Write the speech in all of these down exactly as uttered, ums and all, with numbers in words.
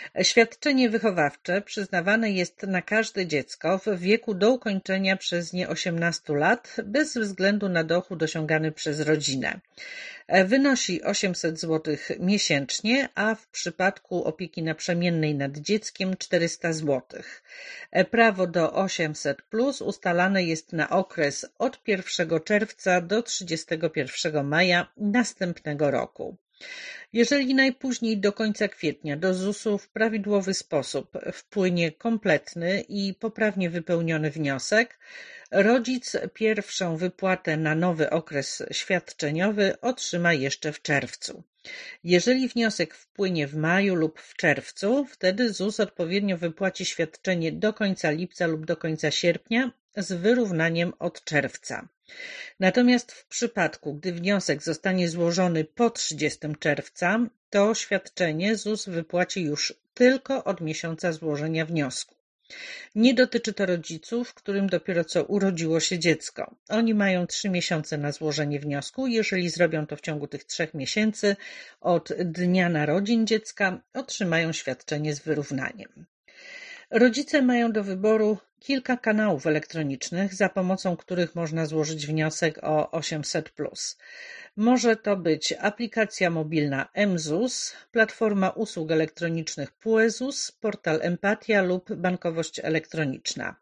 Świadczenie wychowawcze przyznawane jest na każde dziecko w wieku do ukończenia przez nie osiemnastu lat, bez względu na dochód osiągany przez rodzinę. Wynosi osiemset złotych miesięcznie, a w przypadku opieki naprzemiennej nad dzieckiem czterysta złotych. Prawo do osiemset plus ustalane jest na okres od pierwszego czerwca do trzydziestego pierwszego maja następnego roku. Jeżeli najpóźniej do końca kwietnia do zusu w prawidłowy sposób wpłynie kompletny i poprawnie wypełniony wniosek, rodzic pierwszą wypłatę na nowy okres świadczeniowy otrzyma jeszcze w czerwcu. Jeżeli wniosek wpłynie w maju lub w czerwcu, wtedy ZUS odpowiednio wypłaci świadczenie do końca lipca lub do końca sierpnia z wyrównaniem od czerwca. Natomiast w przypadku, gdy wniosek zostanie złożony po trzydziestego czerwca, to świadczenie ZUS wypłaci już tylko od miesiąca złożenia wniosku. Nie dotyczy to rodziców, którym dopiero co urodziło się dziecko. Oni mają trzy miesiące na złożenie wniosku. Jeżeli zrobią to w ciągu tych trzech miesięcy od dnia narodzin dziecka, otrzymają świadczenie z wyrównaniem. Rodzice mają do wyboru kilka kanałów elektronicznych, za pomocą których można złożyć wniosek o osiemset plus. Może to być aplikacja mobilna mZUS, platforma usług elektronicznych PUE-ZUS, portal Empatia lub bankowość elektroniczna.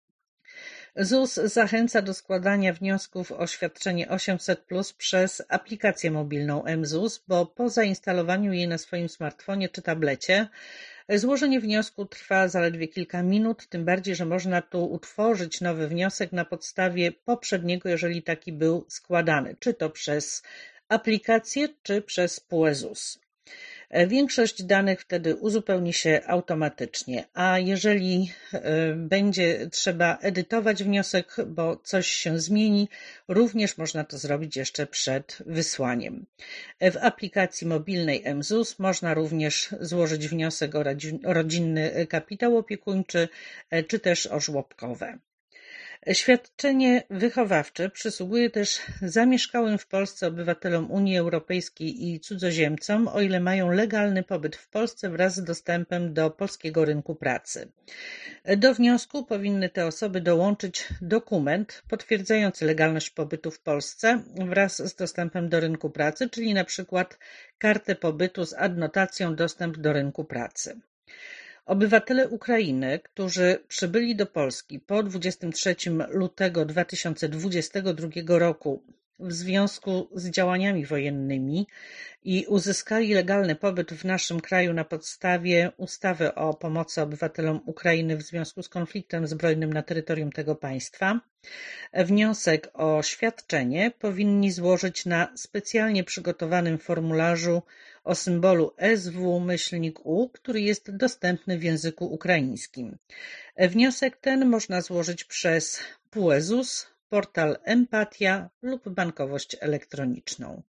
ZUS zachęca do składania wniosków o świadczenie osiemset plus przez aplikację mobilną mZUS, bo po zainstalowaniu jej na swoim smartfonie czy tablecie złożenie wniosku trwa zaledwie kilka minut, tym bardziej, że można tu utworzyć nowy wniosek na podstawie poprzedniego, jeżeli taki był składany, czy to przez aplikację, czy przez PUE-ZUS. Większość danych wtedy uzupełni się automatycznie, a jeżeli będzie trzeba edytować wniosek, bo coś się zmieni, również można to zrobić jeszcze przed wysłaniem. W aplikacji mobilnej mZUS można również złożyć wniosek o rodzinny kapitał opiekuńczy, czy też o żłobkowe. Świadczenie wychowawcze przysługuje też zamieszkałym w Polsce obywatelom Unii Europejskiej i cudzoziemcom, o ile mają legalny pobyt w Polsce wraz z dostępem do polskiego rynku pracy. Do wniosku powinny te osoby dołączyć dokument potwierdzający legalność pobytu w Polsce wraz z dostępem do rynku pracy, czyli na przykład kartę pobytu z adnotacją dostęp do rynku pracy. Obywatele Ukrainy, którzy przybyli do Polski po dwudziestego trzeciego lutego dwa tysiące dwudziestego drugiego roku w związku z działaniami wojennymi i uzyskali legalny pobyt w naszym kraju na podstawie ustawy o pomocy obywatelom Ukrainy w związku z konfliktem zbrojnym na terytorium tego państwa, wniosek o świadczenie powinni złożyć na specjalnie przygotowanym formularzu o symbolu S W U, który jest dostępny w języku ukraińskim. Wniosek ten można złożyć przez PUE-ZUS, portal Empatia lub bankowość elektroniczną.